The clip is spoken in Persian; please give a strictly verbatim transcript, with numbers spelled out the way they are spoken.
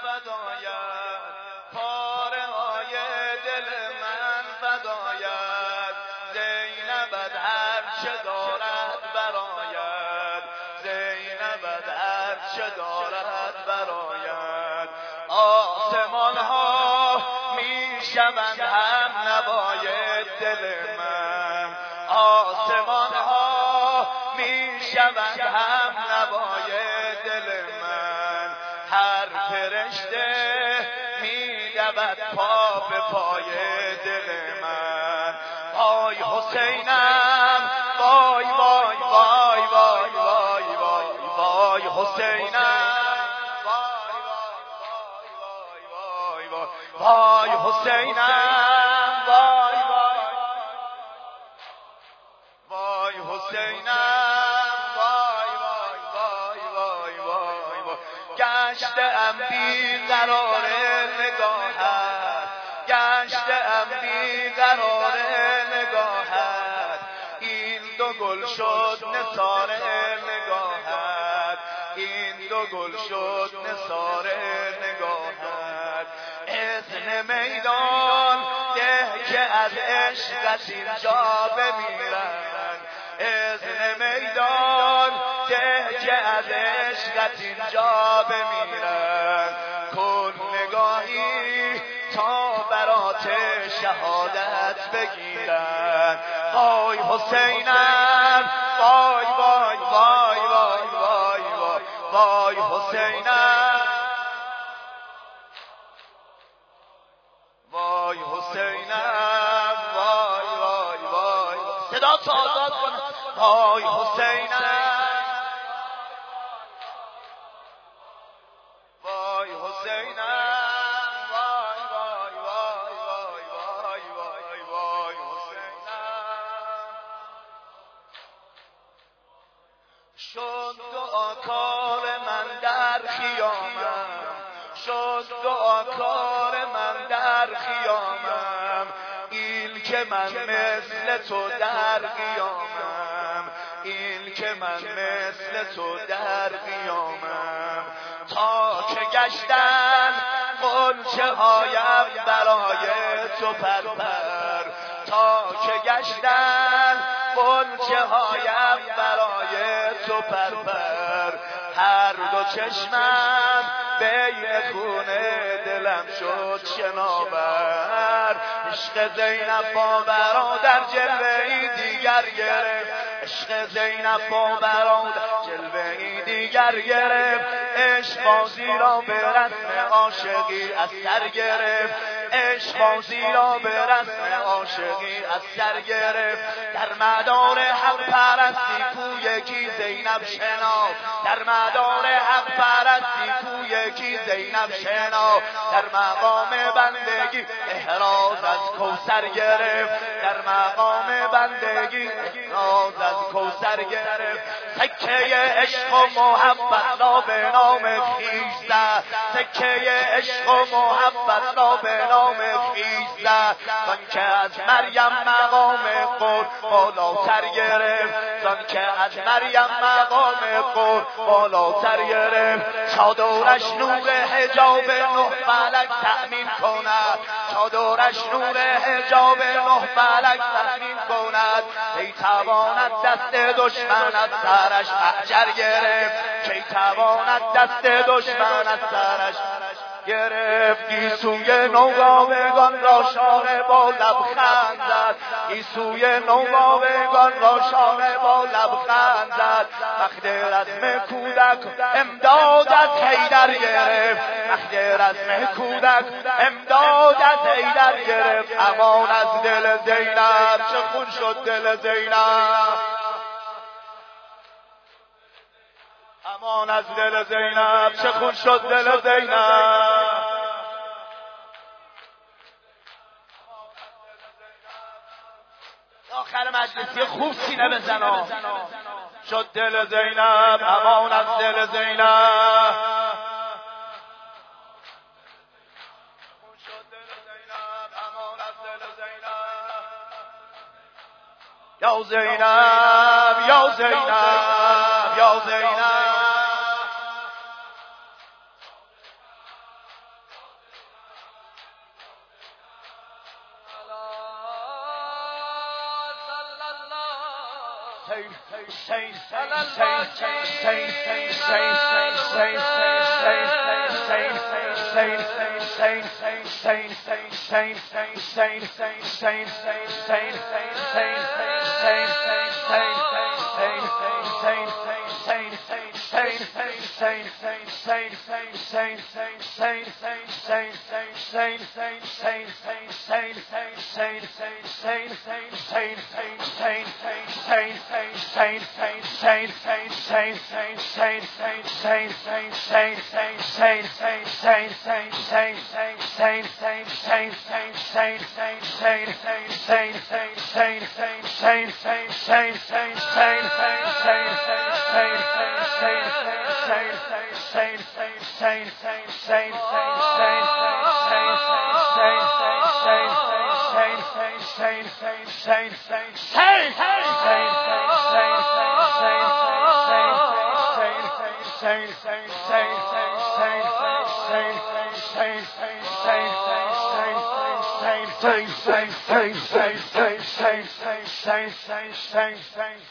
فدایت، پاره های دل من فدایت، زینبت هر چه دارد برایت، زینبت هر چه دارد برایت. آسمان ها می شوند هم نوای دل من، آسمان ها می شوند هم نوای دل من. هر فرشته می دود پا به پای دل من. وای حسینم، وای وای وای وای وای وای وای حسینم، وای وای وای وای وای حسینم، وای وای وای حسینم، وای وای وای وای وای وای. گشتم بی قرار نگاهت، گشتم بی قرار نگاهت، این دو گل شد نثار نگاهت، این دو گل شد نثار نگاهت. اذن میدان ده که از عشقت اینجا بمیرن، اذن میدان ده که از عشقت اینجا بمیرن. کن نگاهی تا برات شهادت بگیرن. وای حسینم، وای وای وای وای وای وای وای حسینم، وای حسینم، وای وای وای. صدا تو آزاد کن. وای حسینم، وای حسینم، وای وای وای وای وای وای وای حسینم. شد دعا کار من در خیامم، شد دعا کار من در خیامم، این که من مثل تو در قیامم، این که من مثل تو در قیامم. تا که گشتن غنچه هایم برای تو پرپر، تا که گشتن غنچه هایم برای تو پرپر. هر دو چشمم بین خونه دلم شد شناور. عشق زینب با برادر جلوه‌ای دیگر گرفت، عشق زینب با برادر جلوه‌ای دیگر گرفت. عشق بازی را به رسم عاشقی از سر گرفت، عشق بازی را به رسم عاشقی از سر گرفت. در مدار حق پرستی کو یکی زینب شناخت، در مدار حق پرستی کو یکی زینب شناخت. در مقام بندگی احراز از کوثر گرفت، در مقام بندگی احراز از کوثر گرفت. سکه عشق و محبت را به نام خویش زد، سکه عشق و محبت را به نام خویش زد. زان که از مریم مقام قرب بالاتر گرفت، زان که از مریم مقام قرب بالاتر گرفت. چادرش نور حجاب نه فلک تأمین کند، چادرش نور حجاب نه فلک تأمین کند. کی تواند دست دشمن از سرش اجر گرفت، کی تواند دست دشمن از سرش گرفت. گیسوی نوگاوگان را شانه با لبخند زد، گیسوی نوگاوگان را شانه با لبخند زد. وقت رزم کودک امداد از حیدر گرفت، وقت رزم کودک امداد از حیدر گرفت. امان از دل زینب، چه خون شد دل زینب، امان از دل زینب، چه خون شد دل زینب. آخر مجلسی خوب سینه بزنا. شد دل زینب، امان از دل زینب، شد دل زینب، امان از دل زینب. یا زینب، یا زینب، یا زینب، Saint, saint, saint, saint, saint, saint, saint, saint, saint, saint, saint, saint,